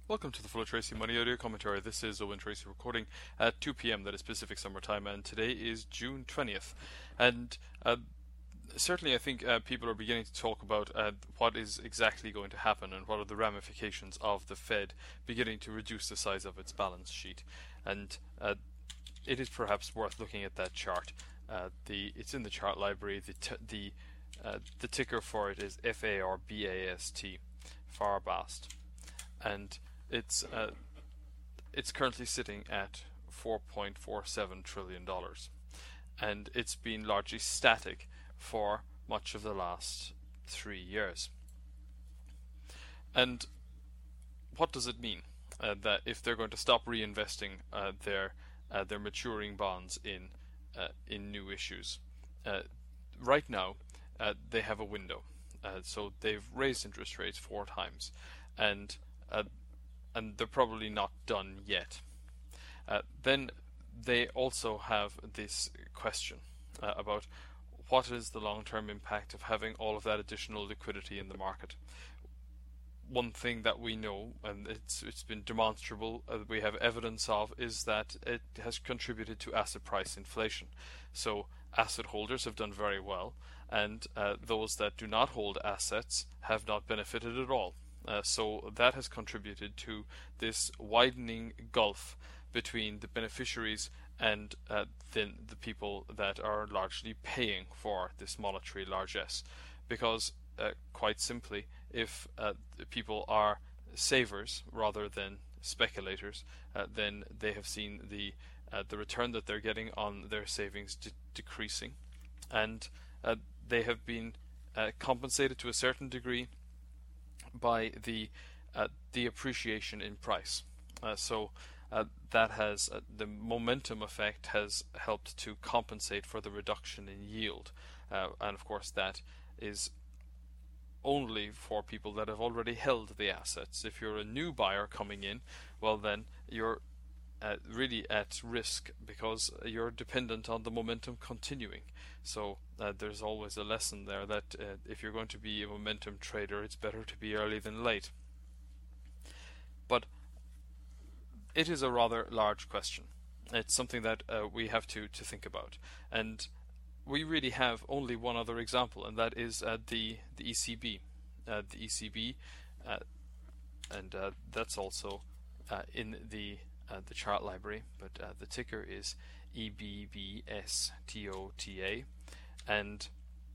Welcome to the Full of Tracy Money Audio Commentary. This is Owen Tracy recording at 2 p.m. That is Pacific Summer Time, and today is June 20th. And certainly I think people are beginning to talk about what is exactly going to happen and what are the ramifications of the Fed beginning to reduce the size of its balance sheet. And it is perhaps worth looking at that chart. It's in the chart library. The ticker for it is FARBAST, Farbast, and it's currently sitting at $4.47 trillion, and it's been largely static for much of the last 3 years. And what does it mean that if they're going to stop reinvesting their maturing bonds in new issues? Right now, they have a window. So they've raised interest rates 4 times, and they're probably not done yet. Then they also have this question about what is the long-term impact of having all of that additional liquidity in the market. One thing that we know, and it's been demonstrable, we have evidence of, is that it has contributed to asset price inflation. So asset holders have done very well, and those that do not hold assets have not benefited at all. So that has contributed to this widening gulf between the beneficiaries and then the people that are largely paying for this monetary largesse. Because quite simply, if people are savers rather than speculators, then they have seen the return that they're getting on their savings decreasing, and they have been compensated to a certain degree by the appreciation in price. So that has the momentum effect has helped to compensate for the reduction in yield, and of course that is only for people that have already held the assets. If you're a new buyer coming in, well then you're really at risk because you're dependent on the momentum continuing. So there's always a lesson there that if you're going to be a momentum trader, it's better to be early than late. But it is a rather large question. It's something that we have to think about. And we really have only one other example, and that is the ECB. The ECB, and that's also in the chart library, but the ticker is EBBSTOTA, and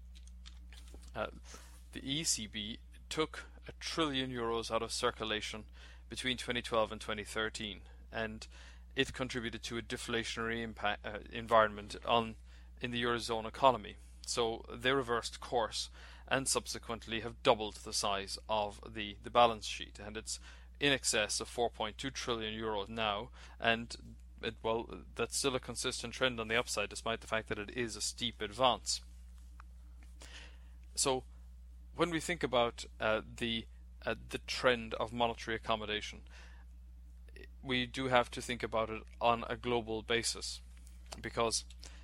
the ECB took €1 trillion out of circulation between 2012 and 2013, and it contributed to a deflationary environment in the Eurozone economy. So they reversed course and subsequently have doubled the size of the balance sheet, and it's in excess of 4.2 trillion euros now, and that's still a consistent trend on the upside despite the fact that it is a steep advance. So when we think about the trend of monetary accommodation, we do have to think about it on a global basis, because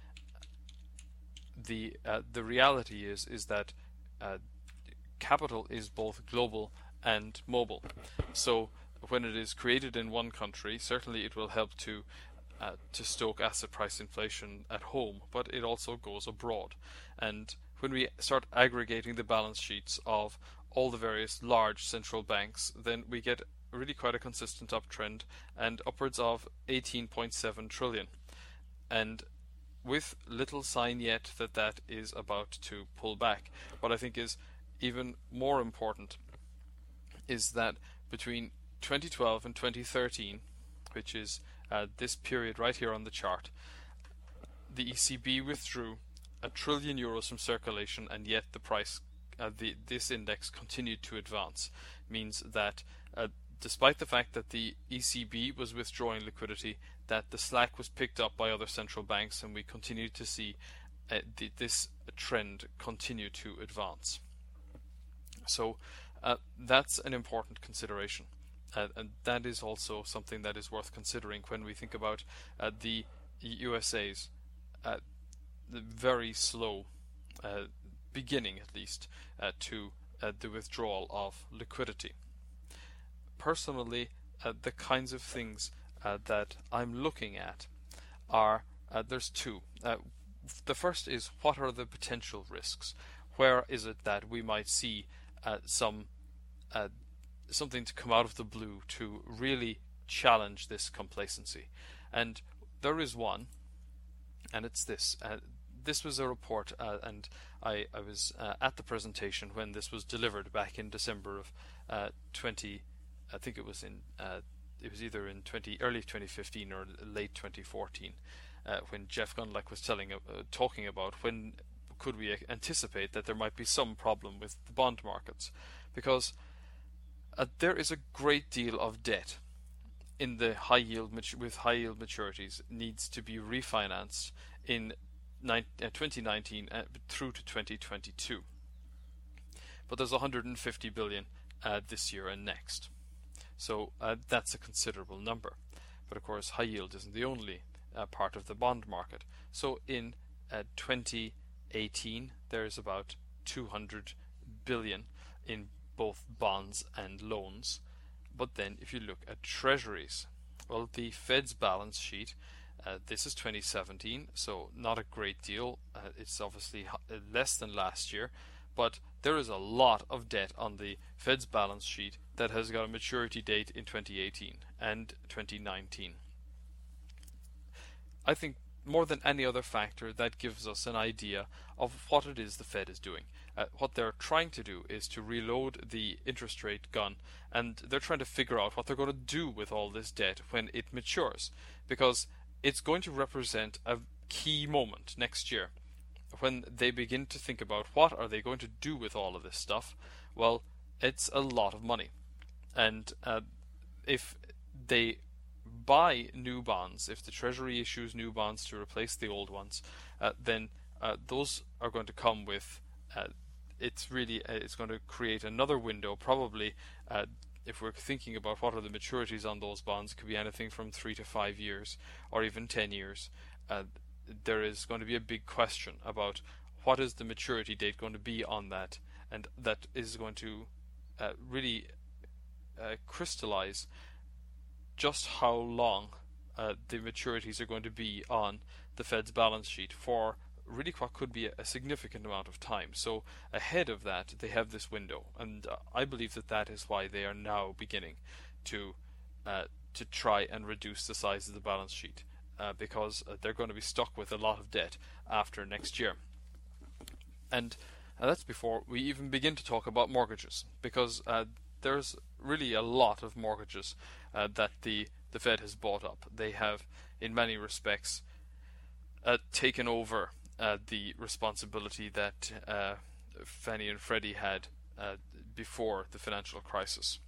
the reality is that capital is both global and mobile. So when it is created in one country, certainly it will help to stoke asset price inflation at home, but it also goes abroad. And when we start aggregating the balance sheets of all the various large central banks, then we get really quite a consistent uptrend, and upwards of 18.7 trillion. And with little sign yet that is about to pull back. What I think is even more important is that between 2012 and 2013, which is this period right here on the chart, the ECB withdrew €1 trillion from circulation, and yet the price, this index continued to advance. Means that despite the fact that the ECB was withdrawing liquidity, that the slack was picked up by other central banks, and we continue to see this trend continue to advance. So that's an important consideration, and that is also something that is worth considering when we think about the USA's the very slow beginning, at least, to the withdrawal of liquidity. Personally, the kinds of things that I'm looking at are there's two. The first is, what are the potential risks? Where is it that we might see something to come out of the blue to really challenge this complacency? And there is one, and it's this. This was a report, and I was at the presentation when this was delivered back in December of 20. I think it was either in early 2015 or late 2014, when Jeff Gundlach was talking about when could we anticipate that there might be some problem with the bond markets, because there is a great deal of debt in the high yield maturities needs to be refinanced in 2019 through to 2022. But there's 150 billion this year and next. So that's a considerable number. But of course, high yield isn't the only part of the bond market. So in 2018, there's about 200 billion in both bonds and loans. But then if you look at treasuries, well, the Fed's balance sheet, this is 2017, so not a great deal. It's obviously less than last year, but there is a lot of debt on the Fed's balance sheet that has got a maturity date in 2018 and 2019. I think more than any other factor, that gives us an idea of what it is the Fed is doing. What they're trying to do is to reload the interest rate gun, and they're trying to figure out what they're going to do with all this debt when it matures, because it's going to represent a key moment next year when they begin to think about what are they going to do with all of this stuff. Well, it's a lot of money, and if they buy new bonds, if the Treasury issues new bonds to replace the old ones, then those are going to come with it's going to create another window, probably. If we're thinking about what are the maturities on those bonds, it could be anything from 3 to 5 years or even 10 years. There is going to be a big question about what is the maturity date going to be on that, and that is going to really crystallize just how long the maturities are going to be on the Fed's balance sheet for really what could be a significant amount of time. So ahead of that, they have this window, and I believe that is why they are now beginning to try and reduce the size of the balance sheet, because they're going to be stuck with a lot of debt after next year. And that's before we even begin to talk about mortgages, because there's really a lot of mortgages that the Fed has bought up. They have, in many respects, taken over the responsibility that Fannie and Freddie had before the financial crisis.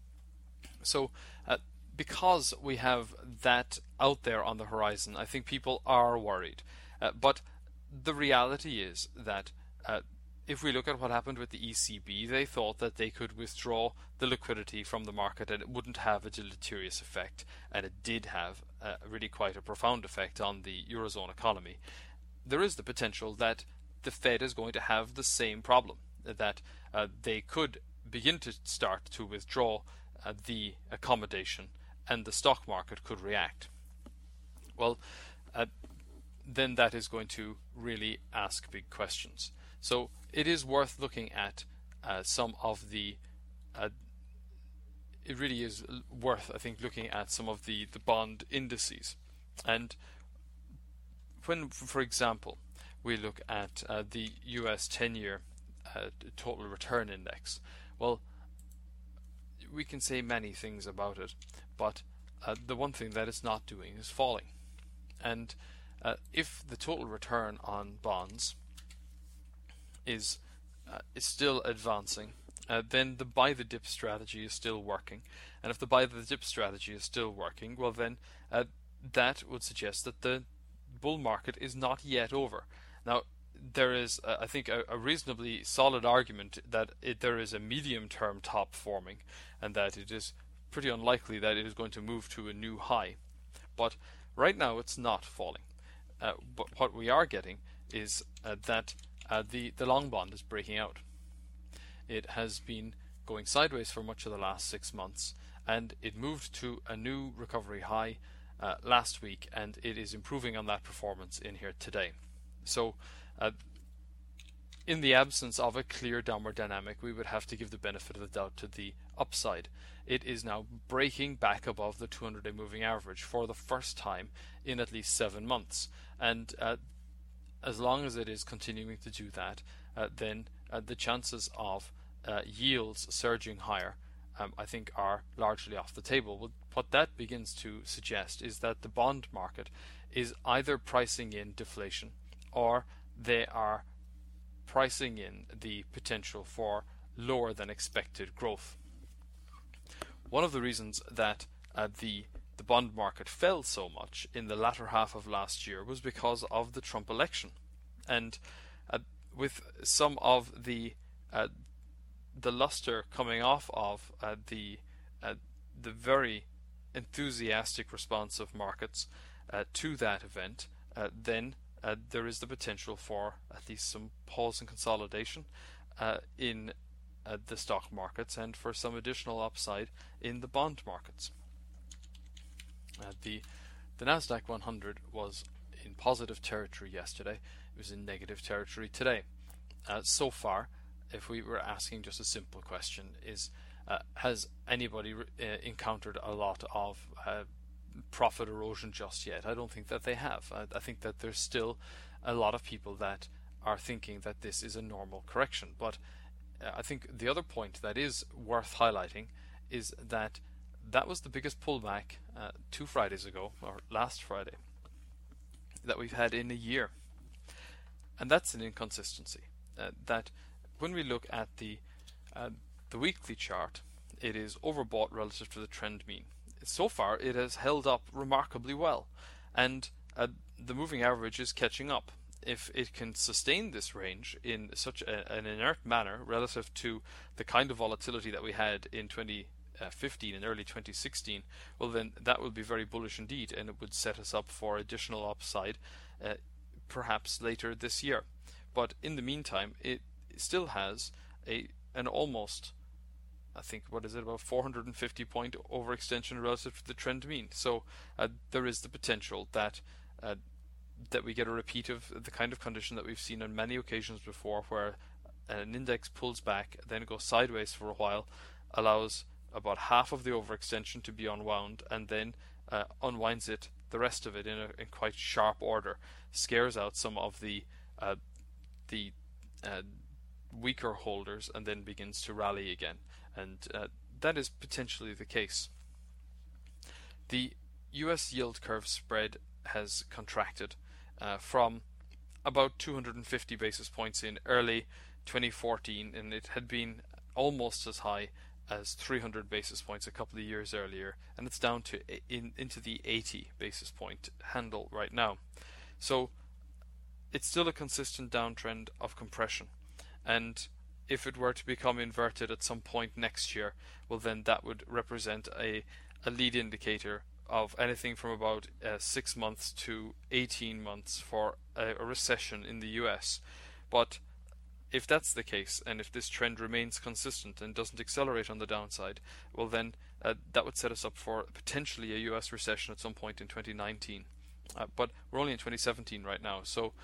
So because we have that out there on the horizon, I think people are worried. But the reality is that if we look at what happened with the ECB, they thought that they could withdraw the liquidity from the market and it wouldn't have a deleterious effect, and it did have really quite a profound effect on the Eurozone economy. There is the potential that the Fed is going to have the same problem, that they could begin to start to withdraw the accommodation and the stock market could react. Well, then that is going to really ask big questions. So it is worth looking at some of the it really is worth, I think, looking at some of the bond indices. And when, for example, we look at the US 10-year total return index, well, we can say many things about it, but the one thing that it's not doing is falling. And if the total return on bonds is still advancing, then the buy the dip strategy is still working. And if the buy the dip strategy is still working, well then that would suggest that the bull market is not yet over. Now, there is, I think, a reasonably solid argument that there is a medium-term top forming, and that it is pretty unlikely that it is going to move to a new high. But right now, it's not falling. But what we are getting is that the long bond is breaking out. It has been going sideways for much of the last 6 months, and it moved to a new recovery high last week, and it is improving on that performance in here today. So in the absence of a clear downward dynamic, we would have to give the benefit of the doubt to the upside. It is now breaking back above the 200-day moving average for the first time in at least 7 months, and as long as it is continuing to do that, then the chances of yields surging higher, I think, are largely off the table. What that begins to suggest is that the bond market is either pricing in deflation, or they are pricing in the potential for lower than expected growth. One of the reasons that the bond market fell so much in the latter half of last year was because of the Trump election, and with some of the luster coming off of the very enthusiastic response of markets to that event, then there is the potential for at least some pause and consolidation in the stock markets, and for some additional upside in the bond markets. The Nasdaq 100 was in positive territory yesterday. It was in negative territory today. So far, if we were asking just a simple question, is has anybody encountered a lot of profit erosion just yet? I don't think that they have. I think that there's still a lot of people that are thinking that this is a normal correction. But I think the other point that is worth highlighting is that that was the biggest pullback 2 Fridays ago, or last Friday, that we've had in a year. And that's an inconsistency. That when we look at the weekly chart, it is overbought relative to the trend mean. So far, it has held up remarkably well, and the moving average is catching up. If it can sustain this range in such an inert manner relative to the kind of volatility that we had in 2015 and early 2016, well, then that will be very bullish indeed, and it would set us up for additional upside perhaps later this year. But in the meantime, it still has an almost, I think, about 450 point overextension relative to the trend mean. So there is the potential that we get a repeat of the kind of condition that we've seen on many occasions before, where an index pulls back, then goes sideways for a while, allows about half of the overextension to be unwound, and then unwinds the rest of it in quite sharp order, scares out some of the weaker holders, and then begins to rally again. And that is potentially the case. The US yield curve spread has contracted from about 250 basis points in early 2014, and it had been almost as high as 300 basis points a couple of years earlier, and it's down to into the 80 basis point handle right now. So it's still a consistent downtrend of compression, and if it were to become inverted at some point next year, well, then that would represent a lead indicator of anything from about 6 months to 18 months for a recession in the US. But if that's the case, and if this trend remains consistent and doesn't accelerate on the downside, well, then that would set us up for potentially a US recession at some point in 2019. But we're only in 2017 right now, so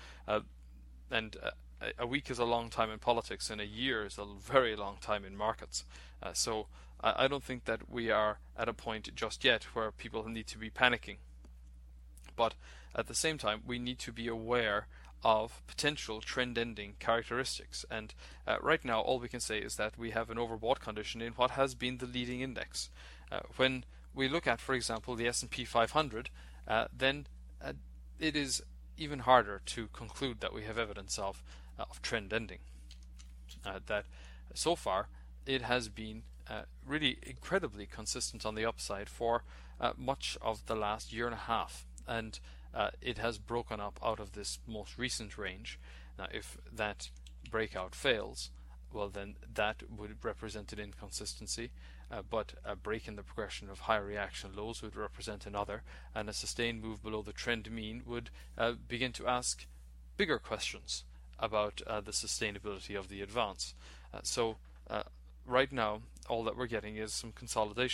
a week is a long time in politics, and a year is a very long time in markets. So I don't think that we are at a point just yet where people need to be panicking. But at the same time, we need to be aware of potential trend-ending characteristics. And right now, all we can say is that we have an overbought condition in what has been the leading index. When we look at, for example, the S&P 500, then it is even harder to conclude that we have evidence of trend ending. That so far it has been really incredibly consistent on the upside for much of the last year and a half, and it has broken up out of this most recent range. Now, if that breakout fails, well, then that would represent an inconsistency, but a break in the progression of high reaction lows would represent another, and a sustained move below the trend mean would begin to ask bigger questions about the sustainability of the advance. So right now, all that we're getting is some consolidation,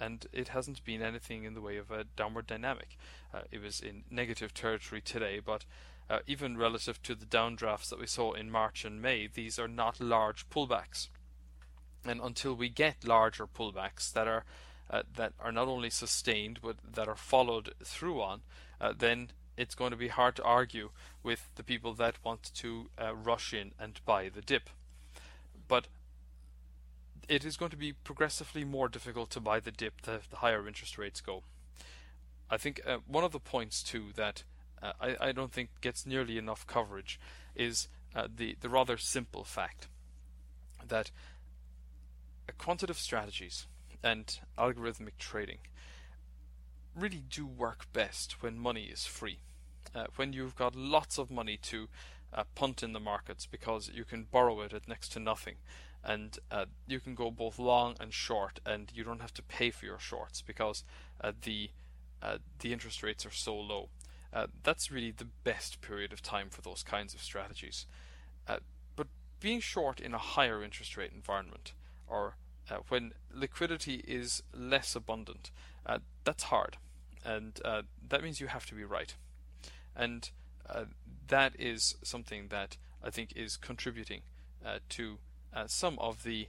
and it hasn't been anything in the way of a downward dynamic. It was in negative territory today, but even relative to the downdrafts that we saw in March and May, these are not large pullbacks. And until we get larger pullbacks that are not only sustained but that are followed through on, then it's going to be hard to argue with the people that want to rush in and buy the dip. But it is going to be progressively more difficult to buy the dip the higher interest rates go. I think one of the points too that I don't think gets nearly enough coverage is the rather simple fact that quantitative strategies and algorithmic trading really do work best when money is free. When you've got lots of money to punt in the markets because you can borrow it at next to nothing, and you can go both long and short, and you don't have to pay for your shorts because the interest rates are so low. That's really the best period of time for those kinds of strategies. But being short in a higher interest rate environment, or when liquidity is less abundant, that's hard, and that means you have to be right, and that is something that I think is contributing to some of the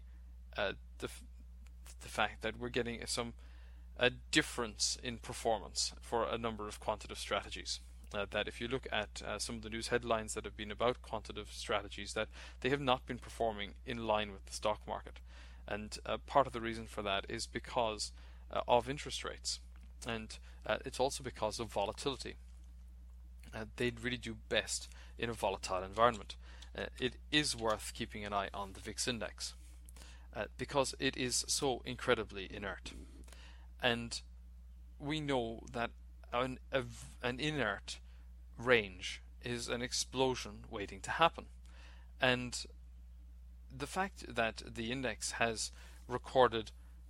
fact that we're getting some difference in performance for a number of quantitative strategies. That if you look at some of the news headlines that have been about quantitative strategies, that they have not been performing in line with the stock market. And part of the reason for that is because of interest rates, and it's also because of volatility. They'd really do best in a volatile environment. It is worth keeping an eye on the VIX index because it is so incredibly inert. And we know that an inert range is an explosion waiting to happen. And the fact that the index has recorded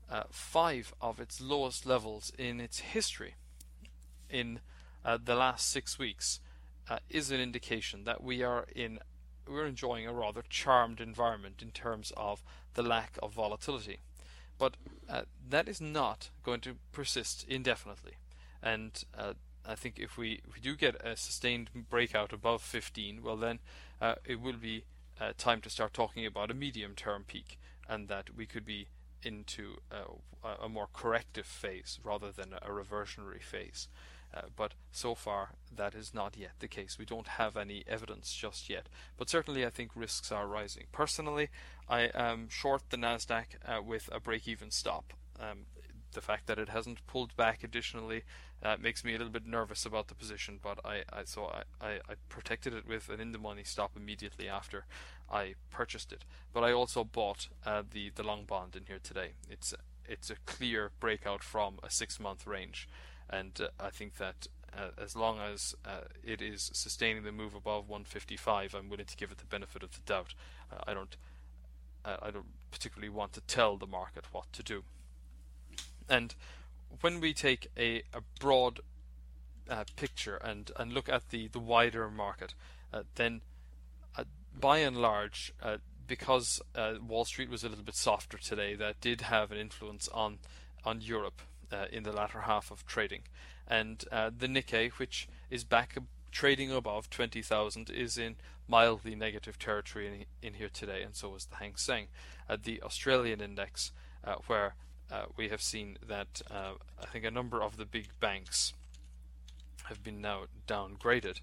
5 of its lowest levels in its history in the last 6 weeks is an indication that we're enjoying a rather charmed environment in terms of the lack of volatility. But that is not going to persist indefinitely, and I think if we do get a sustained breakout above 15, well then it will be time to start talking about a medium-term peak, and that we could be into a more corrective phase rather than a reversionary phase. But so far that is not yet the case. We don't have any evidence just yet, but certainly I think risks are rising. Personally, I am short the Nasdaq with a break-even stop. The fact that it hasn't pulled back additionally makes me a little bit nervous about the position, but I protected it with an in-the-money stop immediately after I purchased it. But I also bought the long bond in here today. It's a clear breakout from a 6-month range. And I think that as long as it is sustaining the move above 155, I'm willing to give it the benefit of the doubt. I don't particularly want to tell the market what to do. And when we take a broad picture and look at the wider market, then by and large, because Wall Street was a little bit softer today, that did have an influence on Europe in the latter half of trading. And the Nikkei, which is back trading above 20,000, is in mildly negative territory in here today, and so is the Hang Seng. The Australian index, where we have seen that I think a number of the big banks have been now downgraded,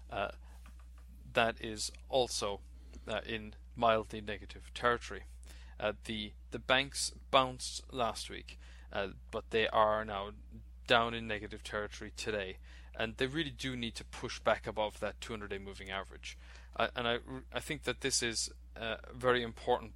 that is also in mildly negative territory. The banks bounced last week, but they are now down in negative territory today, and they really do need to push back above that 200-day moving average. And I think that this is a very important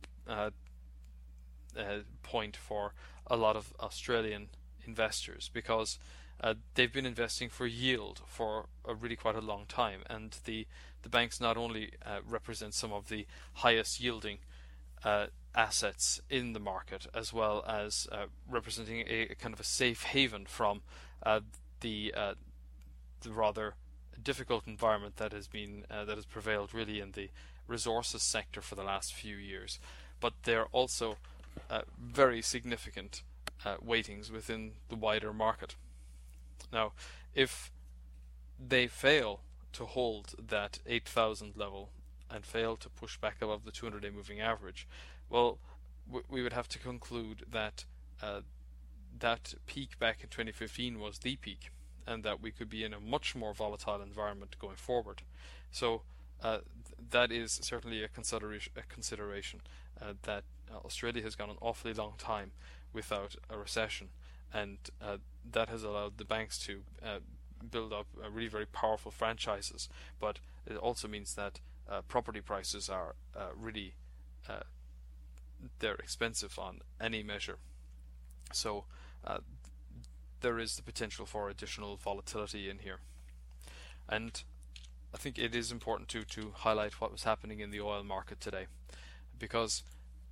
point for a lot of Australian investors, because they've been investing for yield for really quite a long time, and the banks not only represent some of the highest yielding assets in the market, as well as representing a kind of a safe haven from the rather difficult environment that has prevailed really in the resources sector for the last few years. But they're also very significant weightings within the wider market. Now, if they fail to hold that 8,000 level and fail to push back above the 200-day moving average, well, we would have to conclude that that peak back in 2015 was the peak, and that we could be in a much more volatile environment going forward. So that is certainly a consideration that Australia has gone an awfully long time without a recession, and that has allowed the banks to build up really very powerful franchises. But it also means that property prices are really they're expensive on any measure. So there is the potential for additional volatility in here. And I think it is important to highlight what was happening in the oil market today, because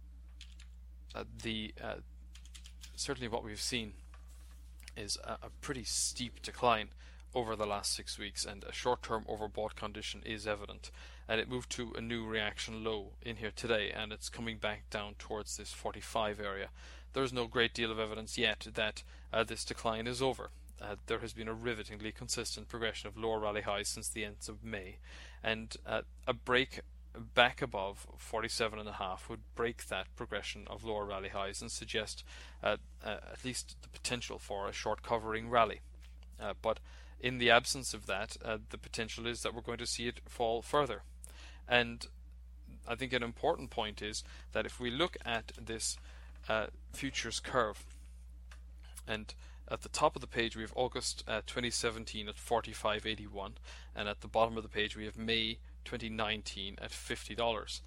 certainly what we've seen is a pretty steep decline over the last 6 weeks, and a short-term overbought condition is evident, and it moved to a new reaction low in here today, and it's coming back down towards this 45 area. There's no great deal of evidence yet that this decline is over. There has been a rivetingly consistent progression of lower rally highs since the end of May, and a break back above 47.5 would break that progression of lower rally highs and suggest at least the potential for a short covering rally. But in the absence of that, the potential is that we're going to see it fall further. And I think an important point is that if we look at this futures curve, and at the top of the page we have August 2017 at 45.81, and at the bottom of the page we have May 2019 at $50.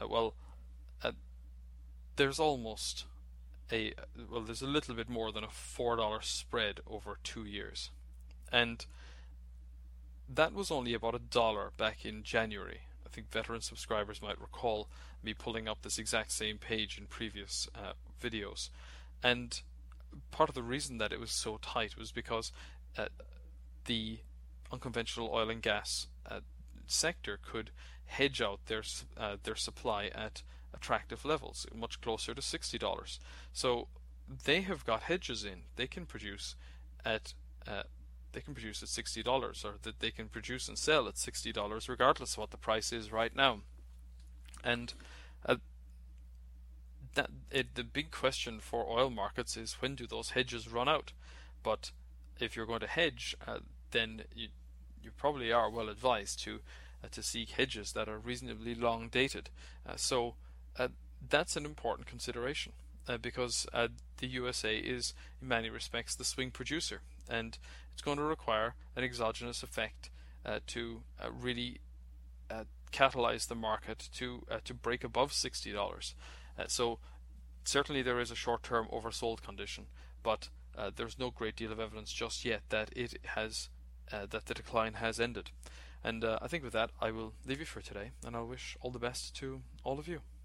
There's almost there's a little bit more than a $4 spread over 2 years, and that was only about $1 back in January. I think veteran subscribers might recall me pulling up this exact same page in previous videos, and part of the reason that it was so tight was because the unconventional oil and gas sector could hedge out their supply at attractive levels, much closer to $60. So they have got hedges in. They can produce at $60, or that they can produce and sell at $60 regardless of what the price is right now. And the big question for oil markets is, when do those hedges run out? But if you're going to hedge, then you probably are well advised to seek hedges that are reasonably long dated. So that's an important consideration, because the USA is in many respects the swing producer, and it's going to require an exogenous effect to really catalyze the market to break above $60. So certainly there is a short-term oversold condition, but there's no great deal of evidence just yet that it has that the decline has ended. And I think with that I will leave you for today, and I'll wish all the best to all of you.